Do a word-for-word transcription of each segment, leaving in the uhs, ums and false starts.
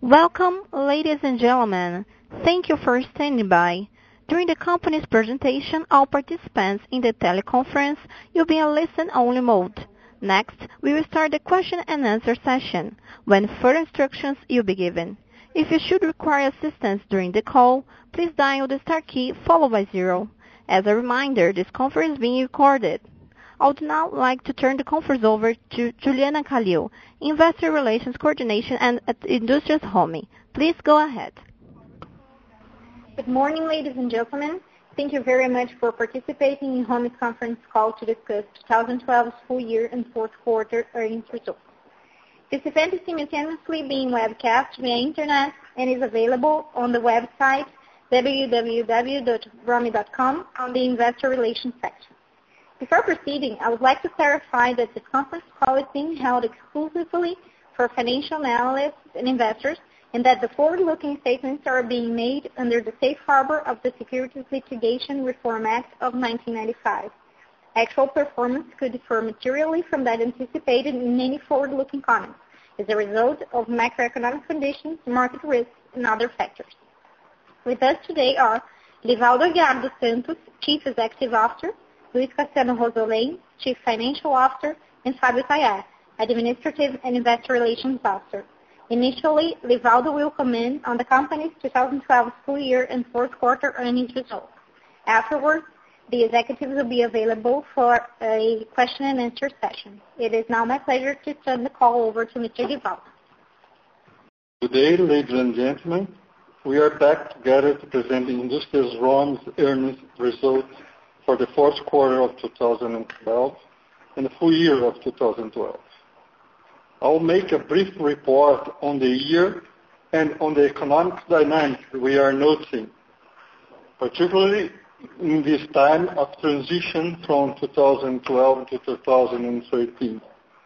Welcome, ladies and gentlemen. Thank you for standing by. During the company's presentation, all participants in the teleconference will be in listen-only mode. Next, we will start the question and answer session, when further instructions will be given. If you should require assistance during the call, please dial the star key followed by zero. As a reminder, this conference is being recorded. I would now like to turn the conference over to Juliana Calil, Investor Relations Coordination and at Indústrias Home. Please go ahead. Good morning, ladies and gentlemen. Thank you very much for participating in Home's conference call to discuss twenty twelve's full year and fourth quarter earnings results. This event is simultaneously being webcast via internet and is available on the website w w w dot rome dot com on the Investor Relations section. Before proceeding, I would like to clarify that this conference call is being held exclusively for financial analysts and investors, and that the forward-looking statements are being made under the safe harbor of the Securities Litigation Reform Act of nineteen ninety-five. Actual performance could differ materially from that anticipated in any forward-looking comments as a result of macroeconomic conditions, market risks, and other factors. With us today are Livaldo Aguiar dos Santos, Chief Executive Officer, Luis Cassiano Rosolém, Chief Financial Officer, and Fábio Tayar, Administrative and Investor Relations Officer. Initially, Livaldo will comment on the company's twenty twelve full year and fourth quarter earnings results. Afterwards, the executives will be available for a question and answer session. It is now my pleasure to turn the call over to Mister Livaldo. Good day, ladies and gentlemen. We are back together to present Indústrias Rome's earnings results for the fourth quarter of two thousand twelve and the full year of two thousand twelve. I'll make a brief report on the year and on the economic dynamics we are noticing, particularly in this time of transition from two thousand twelve to two thousand thirteen.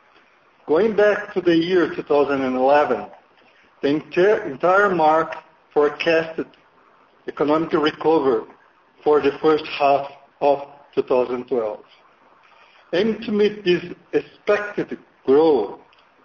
Going back to the year two thousand eleven, the entire, entire market forecasted economic recovery for the first half of two thousand twelve. Aiming to meet this expected growth,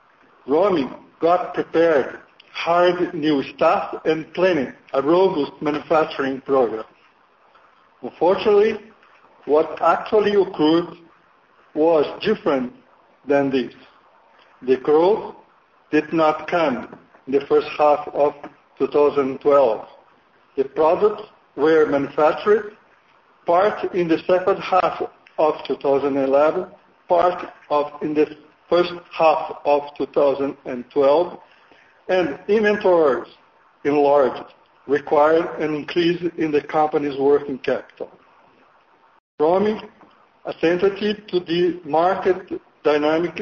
Rome got prepared, hired new staff, and planned a robust manufacturing program. Unfortunately, what actually occurred was different than this. The growth did not come in the first half of two thousand twelve. The products were manufactured part in the second half of two thousand eleven, part of in the first half of two thousand twelve, and inventories enlarged required an increase in the company's working capital. Rome, attentive to the market dynamics,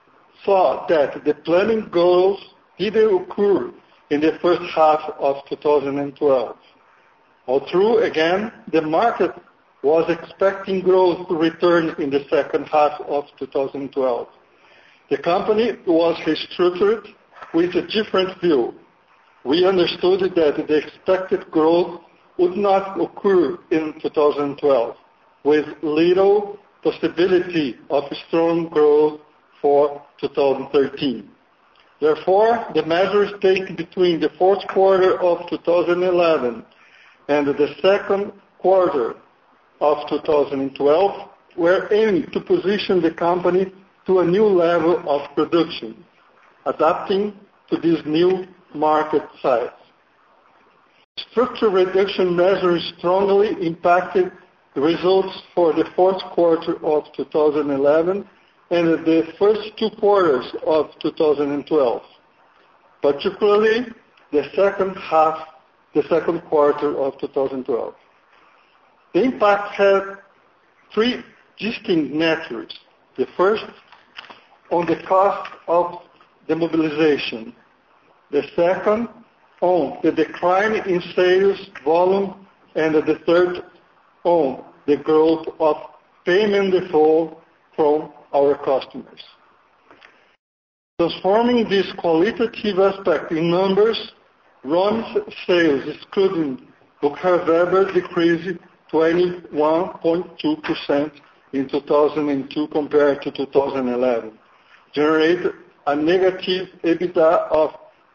saw that the planning goals didn't occur in the first half of two thousand twelve. Although, again, the market was expecting growth to return in the second half of two thousand twelve. The company was restructured with a different view. We understood that the expected growth would not occur in two thousand twelve, with little possibility of strong growth for two thousand thirteen. Therefore, the measures taken between the fourth quarter of two thousand eleven and the second quarter of two thousand twelve were aimed to position the company to a new level of production, adapting to this new market size. Structure reduction measures strongly impacted the results for the fourth quarter of two thousand eleven and the first two quarters of two thousand twelve, particularly the second half, the second quarter of two thousand twelve. The impact had three distinct natures. The first, on the cost of the mobilization. The second, on the decline in sales volume. And the third, on the growth of payment default from our customers. Transforming this qualitative aspect in numbers, Rome's sales, excluding Bucher Weber, decreased twenty-one point two percent in two thousand two compared to two thousand eleven, generated a negative EBITDA of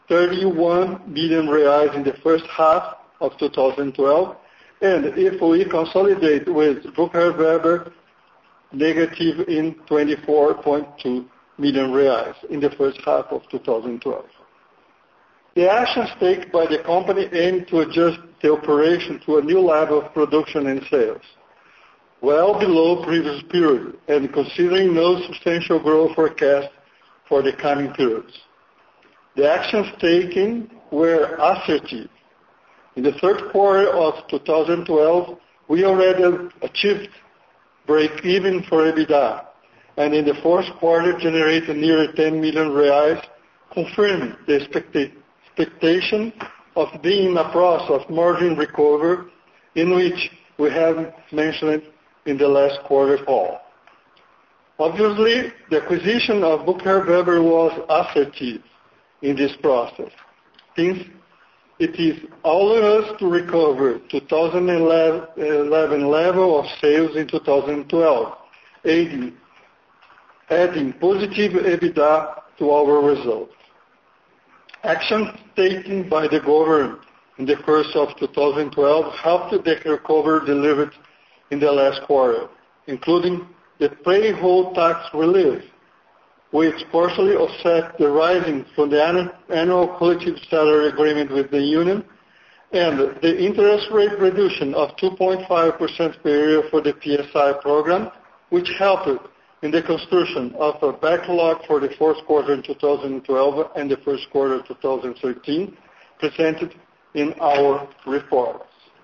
thirty-one million reais in the first half of two thousand twelve, and if we consolidate with Bucher Weber, negative in twenty-four point two million reais in the first half of two thousand twelve. The actions taken by the company aim to adjust the operation to a new level of production and sales, well below previous period, and considering no substantial growth forecast for the coming periods. The actions taken were assertive. In the third quarter of two thousand twelve, we already achieved break-even for EBITDA, and in the fourth quarter generated nearly ten million reais, confirming the expectation of being in a process of margin recovery, in which we have mentioned in the last quarter call. Obviously, the acquisition of Bucher Weber was assertive in this process, since it is allowing us to recover two thousand eleven level of sales in two thousand twelve, adding, adding positive EBITDA to our results. Actions taken by the government in the course of two thousand twelve helped the recovery delivered in the last quarter, including the payroll tax relief, which partially offset the rising from the annual collective salary agreement with the union, and the interest rate reduction of two point five percent per year for the P S I program, which helped in the construction of a backlog for the fourth quarter in two thousand twelve and the first quarter of two thousand thirteen, presented in our reports.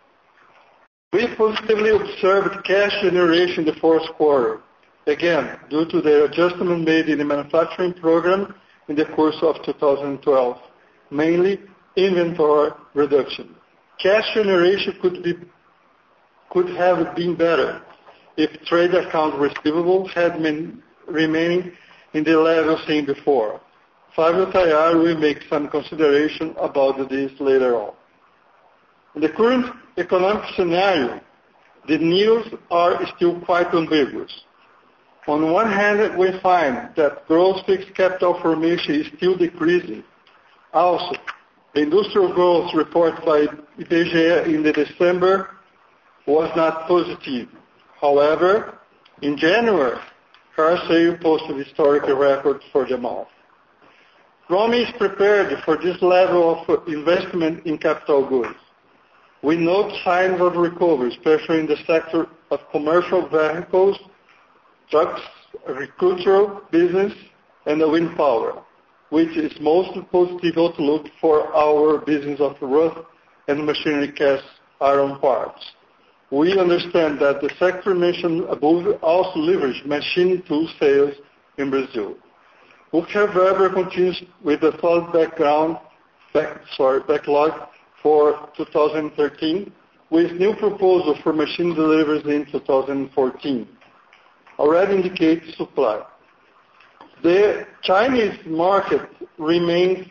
We positively observed cash generation in the fourth quarter, again, due to the adjustment made in the manufacturing program in the course of two thousand twelve, mainly inventory reduction. Cash generation could be could have been better if trade account receivables had been remaining in the level seen before. Fabio Tayar will make some consideration about this later on. In the current economic scenario, the news are still quite ambiguous. On one hand, we find that gross fixed capital formation is still decreasing. Also, the industrial growth reported by I B G E in the December was not positive. However, in January, car sales posted historical records for the month. Rome is prepared for this level of investment in capital goods. We note signs of recovery, especially in the sector of commercial vehicles, trucks, agricultural business, and the wind power, which is most positive outlook for our business of rough and machinery cast iron parts. We understand that the sector mentioned above also leverage machine tool sales in Brazil. Bucher Weber continues with a solid background, back, sorry, backlog for two thousand thirteen, with new proposals for machine deliveries in two thousand fourteen. Already indicates supply. The Chinese market remains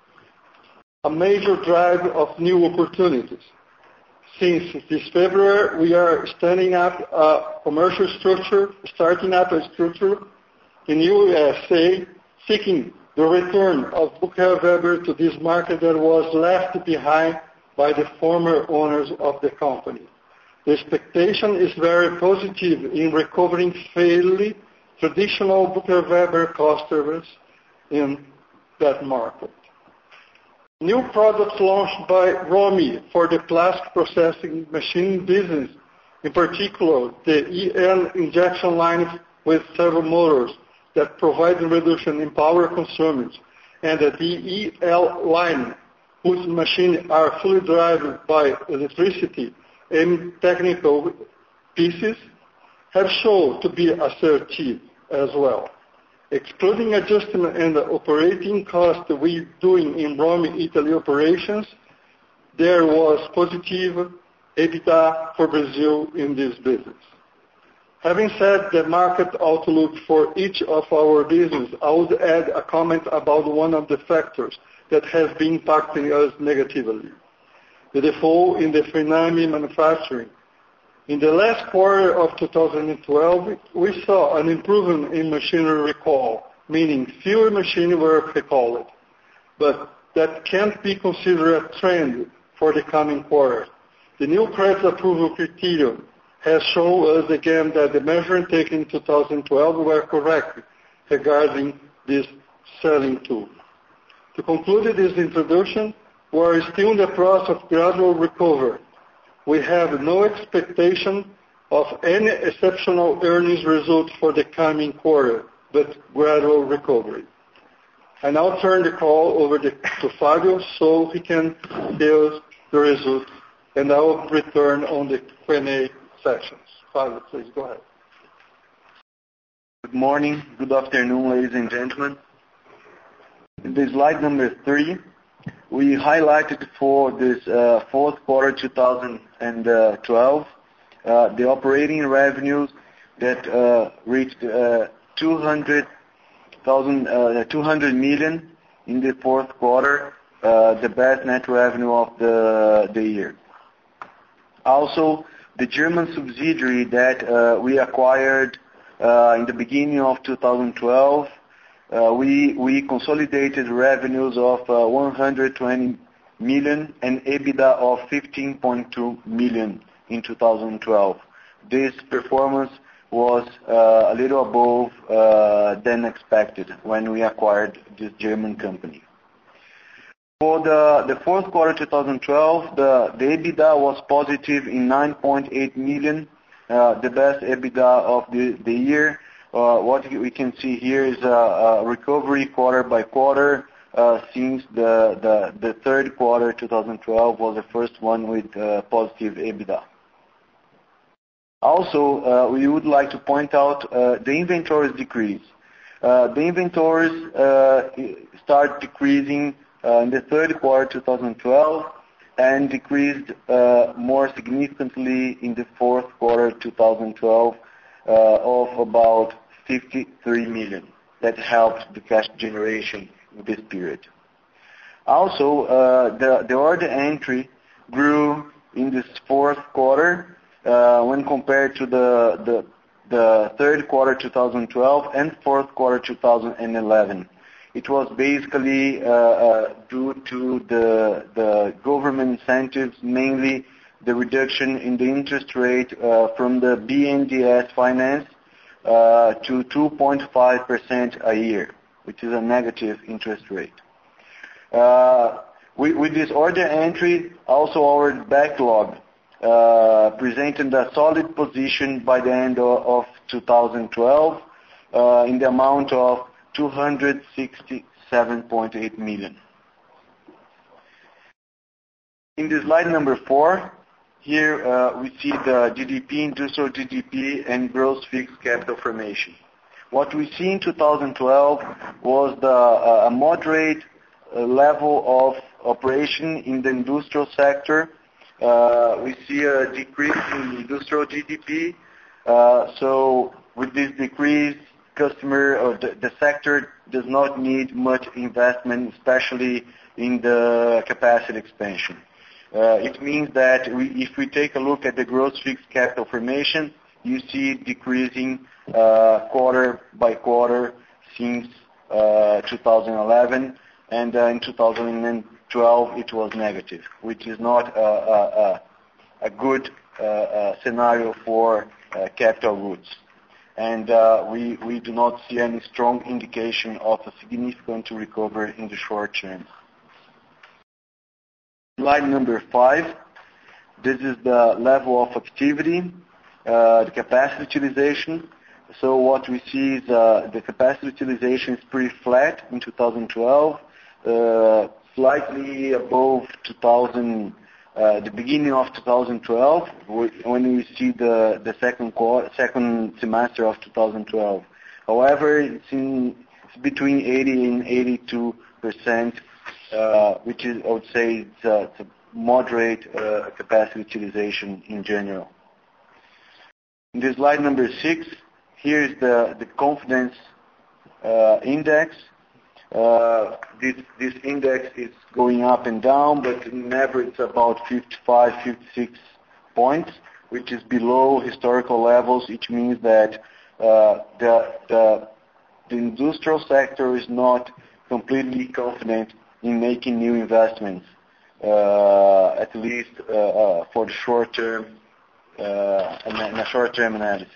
a major driver of new opportunities. Since this February, we are standing up a commercial structure, starting up a structure in U S A, seeking the return of Bucher Weber to this market that was left behind by the former owners of the company. The expectation is very positive in recovering fairly traditional Bucher Weber customers in that market. New products launched by Rome for the plastic processing machine business, in particular the E L injection lines with servo motors that provide a reduction in power consumption, and the D E L line whose machines are fully driven by electricity and technical pieces, have shown to be assertive as well. Excluding adjustment and the operating cost we doing in Rome, Italy operations, there was positive EBITDA for Brazil in this business. Having said the market outlook for each of our business, I would add a comment about one of the factors that has been impacting us negatively, the default in the FINAME manufacturing. In the last quarter of two thousand twelve, we saw an improvement in machinery recall, meaning fewer machines were recalled. But that can't be considered a trend for the coming quarters. The new credit approval criterion has shown us again that the measures taken in two thousand twelve were correct regarding this selling tool. To conclude this introduction, we are still in the process of gradual recovery. We have no expectation of any exceptional earnings results for the coming quarter, but gradual recovery. I now turn the call over to Fabio so he can tell us the results, and I will return on the Q and A sections. Fabio, please go ahead. Good morning, good afternoon, ladies and gentlemen. In the slide number three, we highlighted for this uh, fourth quarter two thousand twelve uh, the operating revenues that uh, reached uh, two hundred million in the fourth quarter, uh, the best net revenue of the, the year. Also, the German subsidiary that uh, we acquired uh, in the beginning of two thousand twelve, uh, we, we consolidated revenues of uh, one hundred twenty million and EBITDA of fifteen point two million in two thousand twelve. This performance was uh, a little above uh, than expected when we acquired this German company. For the, the fourth quarter two thousand twelve, the, the EBITDA was positive in nine point eight million, uh, the best EBITDA of the, the year. Uh, what we can see here is a, a recovery quarter by quarter uh, since the, the, the third quarter two thousand twelve was the first one with uh, positive EBITDA. Also, uh, we would like to point out uh, the inventories decrease. Uh, the inventories uh, start decreasing uh, in the third quarter two thousand twelve and decreased uh, more significantly in the fourth quarter two thousand twelve uh, of about fifty-three million. That helped the cash generation in this period. Also, uh, the, the order entry grew in this fourth quarter Uh, when compared to the, the, the third quarter two thousand twelve and fourth quarter two thousand eleven. It was basically uh, uh, due to the, the government incentives, mainly the reduction in the interest rate uh, from the B N D E S finance uh, to two point five percent a year, which is a negative interest rate. Uh, with, with this order entry, also our backlog Uh, presented a solid position by the end of, of two thousand twelve uh, in the amount of two hundred sixty-seven point eight million. In the slide number four, here uh, we see the G D P, industrial G D P, and gross fixed capital formation. What we see in two thousand twelve was the, uh, a moderate uh, level of operation in the industrial sector. Uh, we see a decrease in industrial G D P. Uh, so with this decrease, customer or the, the sector does not need much investment, especially in the capacity expansion. Uh, it means that we, if we take a look at the gross fixed capital formation, you see it decreasing uh, quarter by quarter since uh, two thousand eleven, and uh, in two thousand twelve it was negative, which is not a, a, a good uh, uh, scenario for uh, capital goods. And uh, we, we do not see any strong indication of a significant recovery in the short term. Slide number five. This is the level of activity, uh, the capacity utilization. So what we see is uh, the capacity utilization is pretty flat in two thousand twelve. Uh, slightly above two thousand, uh, the beginning of two thousand twelve, when we see the, the second quarter, second semester of two thousand twelve. However, it's, in, it's between eighty and eighty-two percent, uh, which is, I would say, it's a, it's a moderate uh, capacity utilization in general. In the slide number six, here is the, the confidence uh, index. Uh, this, this index is going up and down, but in average it's about fifty-five, fifty-six points, which is below historical levels, which means that uh, the, the, the industrial sector is not completely confident in making new investments, uh, at least uh, uh, for the short term, uh, in a short-term analysis.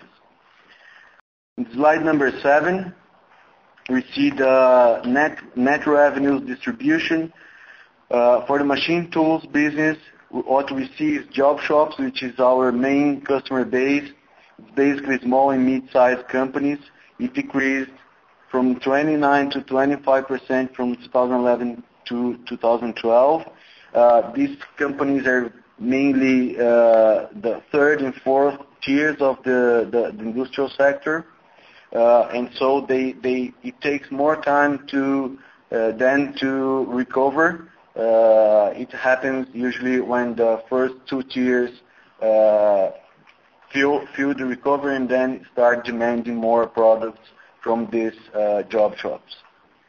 In slide number seven, we see the net net revenues distribution. Uh, for the machine tools business, what we see is job shops, which is our main customer base. It's basically small and mid-sized companies. It decreased from twenty-nine to twenty-five percent from two thousand eleven to two thousand twelve. Uh, these companies are mainly uh, the third and fourth tiers of the, the, the industrial sector. Uh, and so they, they, it takes more time to uh, then to recover. Uh, it happens usually when the first two tiers uh, feel, feel the recovery and then start demanding more products from these uh, job shops.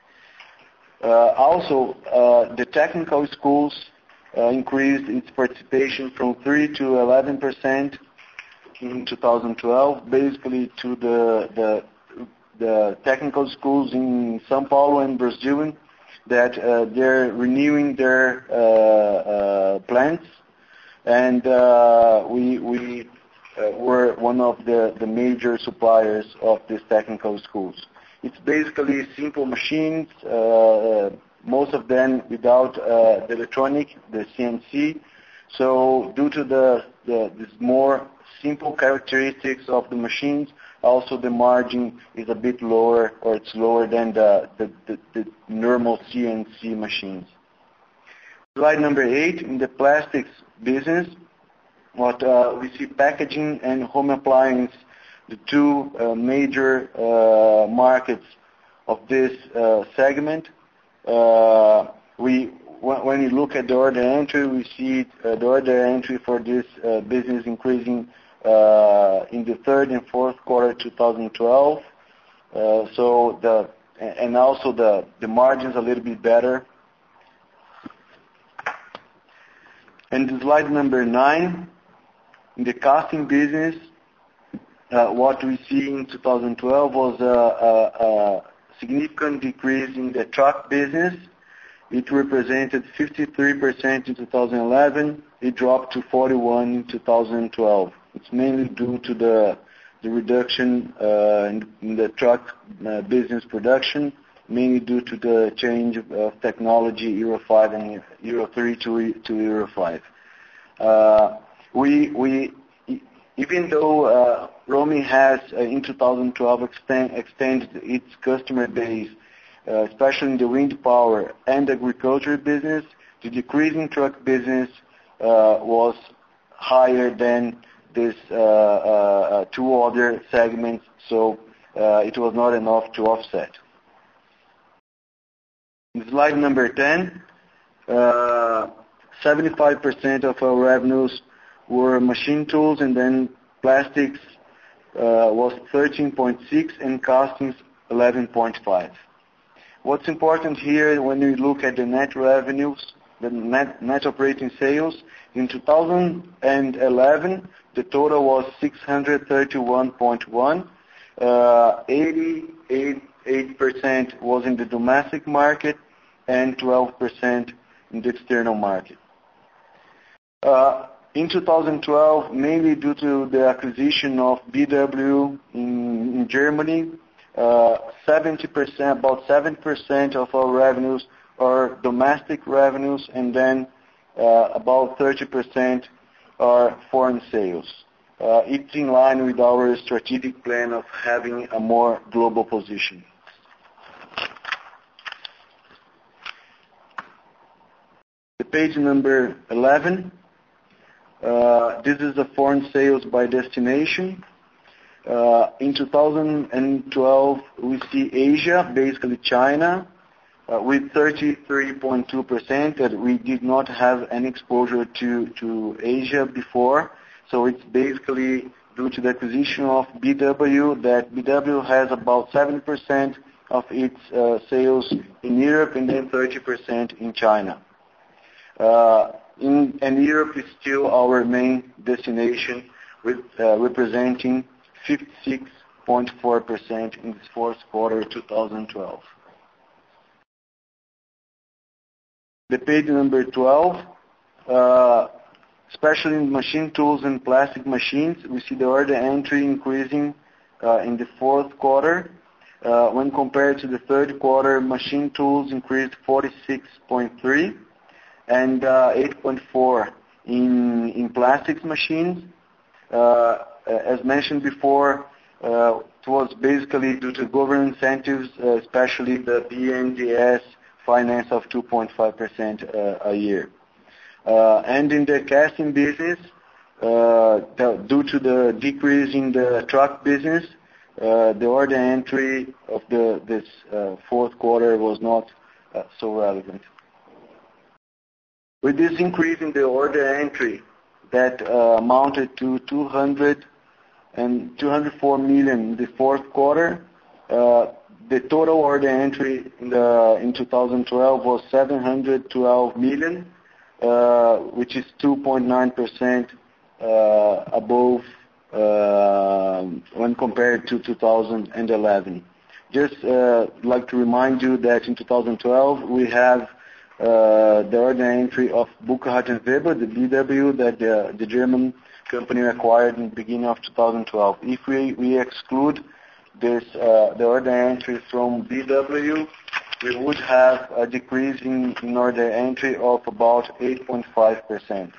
Uh, also, uh, the technical schools uh, increased its participation from three to eleven percent in two thousand twelve, basically to the, the, the technical schools in São Paulo and Brazil that uh, they're renewing their uh, uh, plants, and uh, we, we uh, were one of the, the major suppliers of these technical schools. It's basically simple machines, uh, most of them without uh, the electronic, the C N C. So due to the, the this more simple characteristics of the machines, also the margin is a bit lower, or it's lower than the, the, the, the normal C N C machines. Slide number eight, in the plastics business, what uh, we see packaging and home appliance, the two uh, major uh, markets of this uh, segment. Uh, we When you look at the order entry, we see uh, the order entry for this uh, business increasing uh, in the third and fourth quarter two thousand twelve. Uh, so the and also the the margins a little bit better. And slide number nine, in the casting business, uh, what we see in two thousand twelve was a, a, a significant decrease in the truck business. It represented fifty-three percent in two thousand eleven. It dropped to forty-one in two thousand twelve. It's mainly due to the, the reduction uh, in, in the truck uh, business production, mainly due to the change of, of technology, Euro five and Euro three to, to Euro five. Uh, we, we, even though uh, Romi has, uh, in two thousand twelve, extend, extended its customer base, Uh, especially in the wind power and agriculture business, the decrease in truck business uh, was higher than these uh, uh, two other segments, so uh, it was not enough to offset. In slide number ten, uh, seventy-five percent of our revenues were machine tools, and then plastics uh, was thirteen point six and castings eleven point five. What's important here when we look at the net revenues, the net, net operating sales, in two thousand eleven, the total was six hundred thirty-one point one. Uh, eighty-eight percent was in the domestic market and twelve percent in the external market. Uh, in two thousand twelve, mainly due to the acquisition of B W in, in Germany, Uh, seventy percent, about seventy percent of our revenues are domestic revenues, and then uh, about thirty percent are foreign sales. Uh, it's in line with our strategic plan of having a more global position. The page number eleven, uh, this is the foreign sales by destination. Uh, in two thousand twelve, we see Asia, basically China, uh, with thirty-three point two percent, that we did not have any exposure to, to Asia before. So it's basically due to the acquisition of B W that B W has about seventy percent of its uh, sales in Europe and then thirty percent in China. Uh, in, and Europe is still our main destination, with uh, representing fifty-six point four percent in this fourth quarter two thousand twelve. The page number twelve, uh, especially in machine tools and plastic machines, we see the order entry increasing uh, in the fourth quarter. Uh, when compared to the third quarter, machine tools increased forty-six point three and uh, eight point four in, in plastics machines. Uh, as mentioned before, uh, it was basically due to government incentives, uh, especially the B N D E S finance of two point five percent uh, a year. Uh, and in the casting business, uh, due to the decrease in the truck business, uh, the order entry of the, this uh, fourth quarter was not uh, so relevant. With this increase in the order entry that uh, amounted to two hundred and two hundred four million in the fourth quarter, uh, the total order entry in, the, in two thousand twelve was seven hundred twelve million, uh, which is two point nine percent uh, above uh, when compared to two thousand eleven. Just uh, like to remind you that in two thousand twelve we have uh, the order entry of Burkhardt and Weber, the B W that the, the German company acquired in the beginning of two thousand twelve. If we, we exclude this, uh, the order entry from B W, we would have a decrease in, in order entry of about eight point five percent.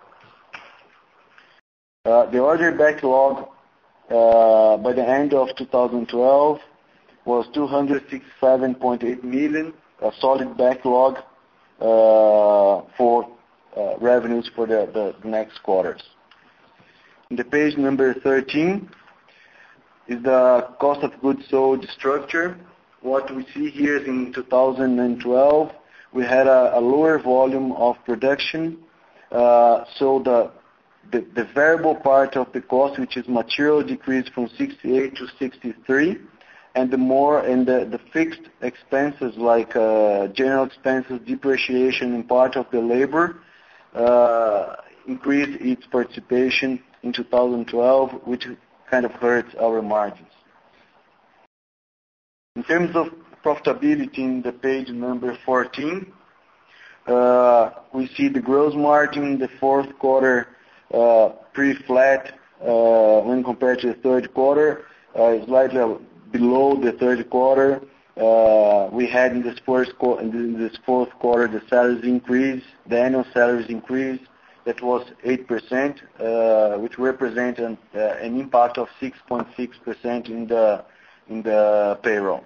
Uh, the order backlog uh, by the end of two thousand twelve was two hundred sixty-seven point eight million, a solid backlog uh, for uh, revenues for the, the next quarters. In the page number thirteen is the cost of goods sold structure. What we see here is in two thousand twelve, we had a, a lower volume of production, uh, so the, the the variable part of the cost, which is material, decreased from sixty-eight to sixty-three, and the more and the, the fixed expenses like uh, general expenses, depreciation, and part of the labor uh, increased its participation in two thousand twelve, which kind of hurts our margins. In terms of profitability, in the page number fourteen, uh, we see the gross margin in the fourth quarter uh, pretty flat uh, when compared to the third quarter, uh, slightly below the third quarter. Uh, we had in this first qu- in this fourth quarter the salaries increase, the annual salaries increase. That was eight percent, uh, which represent an, uh, an impact of six point six percent in the in the payroll.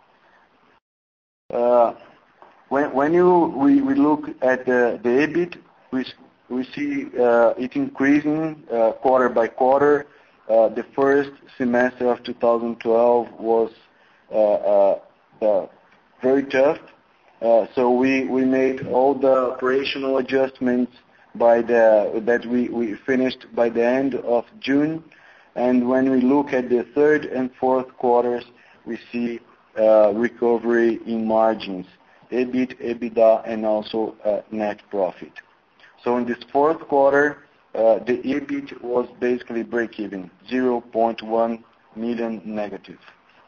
Uh, when when you we, we look at the, the EBIT, we we see uh, it increasing uh, quarter by quarter. Uh, the first semester of two thousand twelve was uh, uh, uh, very tough, uh, so we we made all the operational adjustments by the that we, we finished by the end of June, and when we look at the third and fourth quarters, we see uh, recovery in margins, EBIT, EBITDA, and also uh, net profit. So in this fourth quarter, uh, the EBIT was basically break-even, zero point one million negative.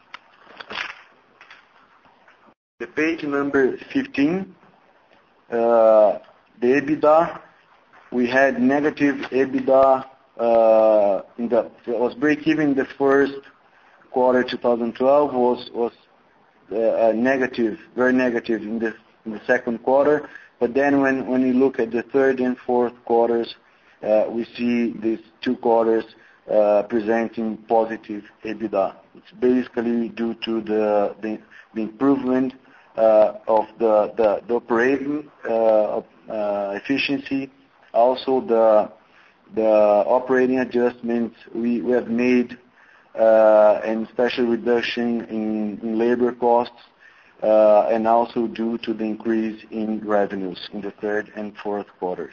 The page number fifteen, uh, the EBITDA. We had negative EBITDA uh, in the it was break-even in the first quarter two thousand twelve, was was uh, negative, very negative in the in the second quarter. But then when when you look at the third and fourth quarters, uh, we see these two quarters uh, presenting positive EBITDA. It's basically due to the the, the improvement uh, of the the, the operating uh, uh, efficiency. Also, the the operating adjustments we, we have made, uh, and special reduction in, in labor costs, uh, and also due to the increase in revenues in the third and fourth quarters.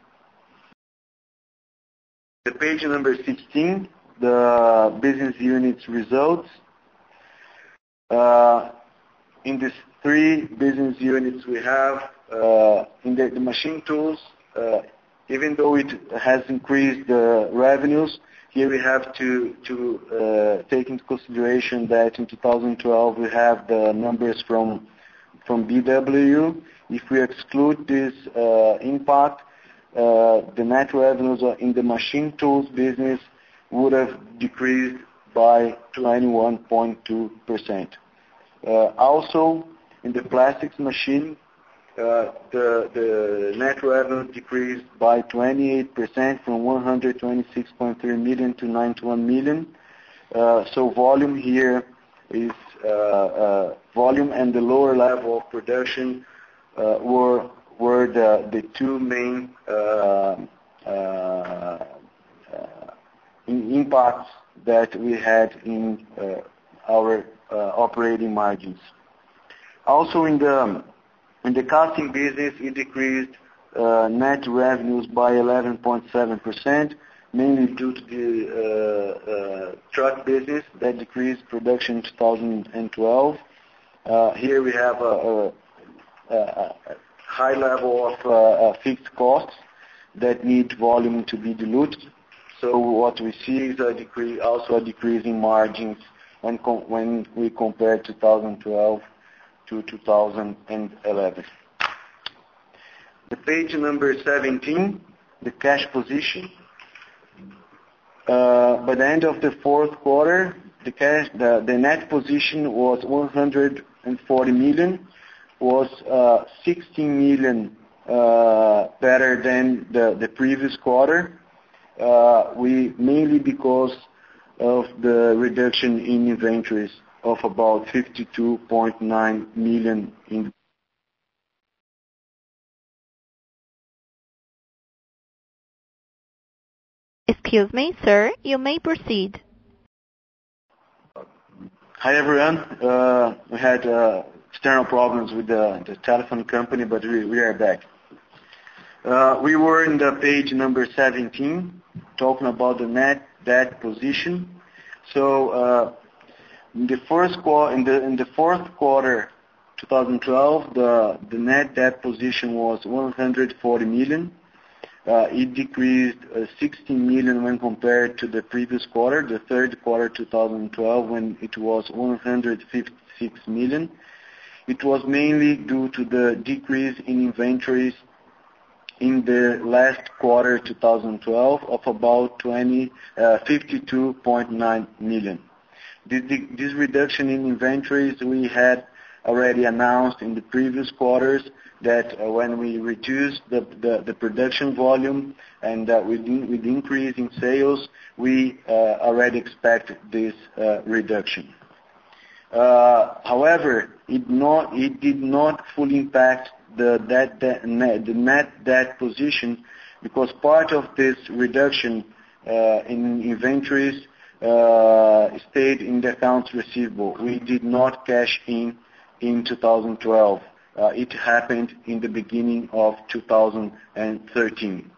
The page number sixteen, the business units results. Uh, in these three business units we have, uh, in the, the machine tools, uh, even though it has increased the revenues, here we have to, to uh, take into consideration that in two thousand twelve we have the numbers from from B W. If we exclude this uh, impact, uh, the net revenues in the machine tools business would have decreased by twenty-one point two percent. Uh, also, in the plastics machine, uh, the, the net revenue decreased by twenty-eight percent from one hundred twenty-six point three million to ninety-one million. Uh, so volume here is uh, uh, volume and the lower level of production uh, were were the, the two main uh, uh, uh, impacts that we had in uh, our uh, operating margins. Also in the in the casting business, it decreased uh, net revenues by eleven point seven percent, mainly due to the uh, uh, truck business that decreased production in two thousand twelve. Uh, here we have a, a, a high level of uh, fixed costs that need volume to be diluted. So what we see is a decrease, also a decrease in margins when, com- when we compare two thousand twelve to two thousand eleven. The page number seventeen, the cash position. Uh, by the end of the fourth quarter, the cash, the, the net position was one hundred forty million, was uh, sixteen million uh, better than the, the previous quarter. Uh, we mainly because of the reduction in inventories of about fifty-two point nine million in Excuse me, sir, you may proceed. Hi everyone. Uh, we had uh, external problems with the, the telephone company, but we, we are back. Uh, we were in the page number seventeen, talking about the net debt position. So uh, in the first quarter, in the in the fourth quarter, twenty twelve, the the net debt position was one hundred forty million. Uh, it decreased uh, sixteen million when compared to the previous quarter, the third quarter two thousand twelve, when it was one hundred fifty-six million. It was mainly due to the decrease in inventories in the last quarter two thousand twelve of about twenty, uh, fifty-two point nine million. This, this reduction in inventories we had already announced in the previous quarters, that uh, when we reduce the, the, the production volume and uh, with, in, with increase in sales, we uh, already expect this uh, reduction. Uh, however, it, not, it did not fully impact the, debt, debt, net, the net debt position, because part of this reduction uh, in inventories uh, stayed in the accounts receivable. We did not cash in in two thousand twelve. Uh, it happened in the beginning of two thousand thirteen.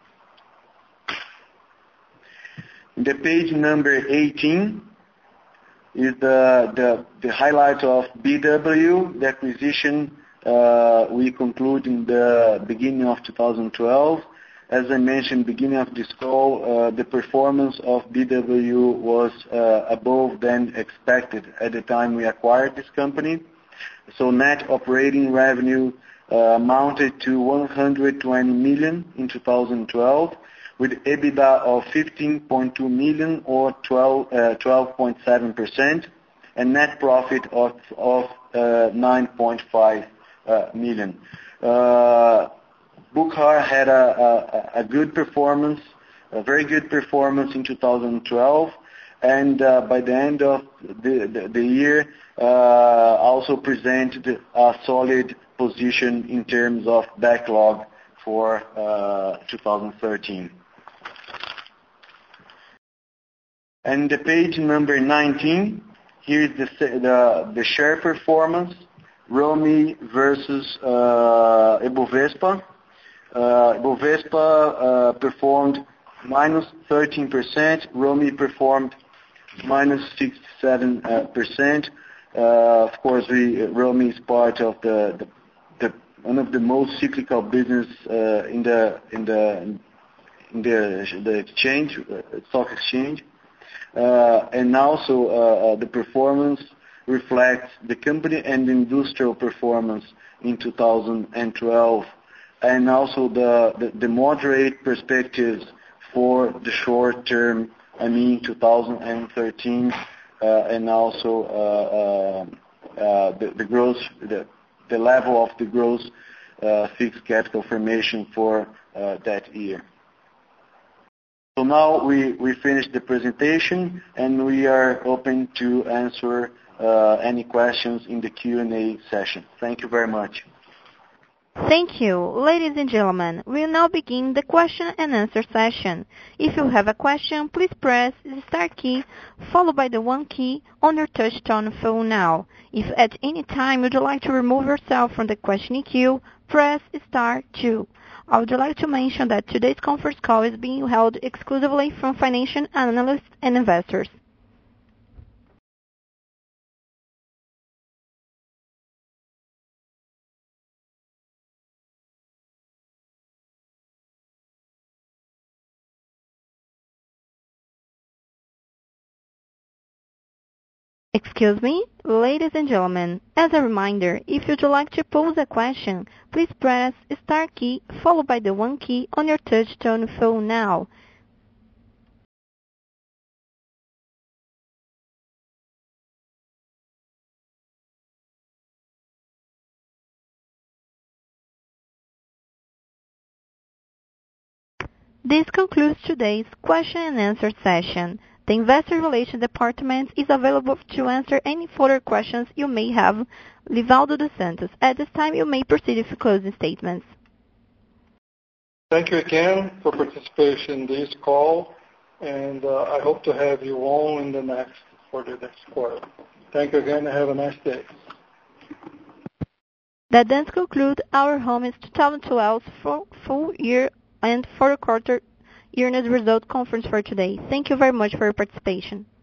The page number eighteen is the, the, the highlight of B W, the acquisition uh, we concluded in the beginning of two thousand twelve. As I mentioned beginning of this call, uh, the performance of B W was uh, above than expected at the time we acquired this company. So net operating revenue uh, amounted to one hundred twenty million in two thousand twelve, with EBITDA of fifteen point two million or twelve point seven percent, and net profit of, of uh, nine point five uh, million. Uh, Buchar had a, a, a good performance, a very good performance in two thousand twelve. And uh, by the end of the, the, the year, uh, also presented a solid position in terms of backlog for uh, two thousand thirteen. And the page number nineteen, here is the, the, the share performance, Romi versus uh, Ibovespa. Uh, Ibovespa uh, performed minus thirteen percent, Romi performed minus sixty-seven percent. Uh, of course, we, Romi is part of the, the, the one of the most cyclical business uh, in the in the in the, the exchange, uh, stock exchange, uh, and also uh, uh, the performance reflects the company and industrial performance in two thousand twelve, and also the, the, the moderate perspectives for the short term, I mean two thousand thirteen, uh, and also uh, uh, uh, the, the growth, the, the level of the gross uh, fixed capital formation for uh, that year. So now we, we finished the presentation, and we are open to answer uh, any questions in the Q and A session. Thank you very much. Thank you. Ladies and gentlemen, we will now begin the question and answer session. If you have a question, please press the star key followed by the one key on your touch-tone phone now. If at any time you would like to remove yourself from the questioning queue, press star two. I would like to mention that today's conference call is being held exclusively from financial analysts and investors. Excuse me, ladies and gentlemen, as a reminder, if you'd like to pose a question, please press star key followed by the one key on your touch-tone phone now. This concludes today's question and answer session. The Investor Relations Department is available to answer any further questions you may have. Livaldo dos Santos, at this time you may proceed with closing statements. Thank you again for participation in this call, and uh, I hope to have you all in the next for the next quarter. Thank you again and have a nice day. That does conclude our Homes twenty twelve full, full year and fourth quarter earnings result conference for today. Thank you very much for your participation.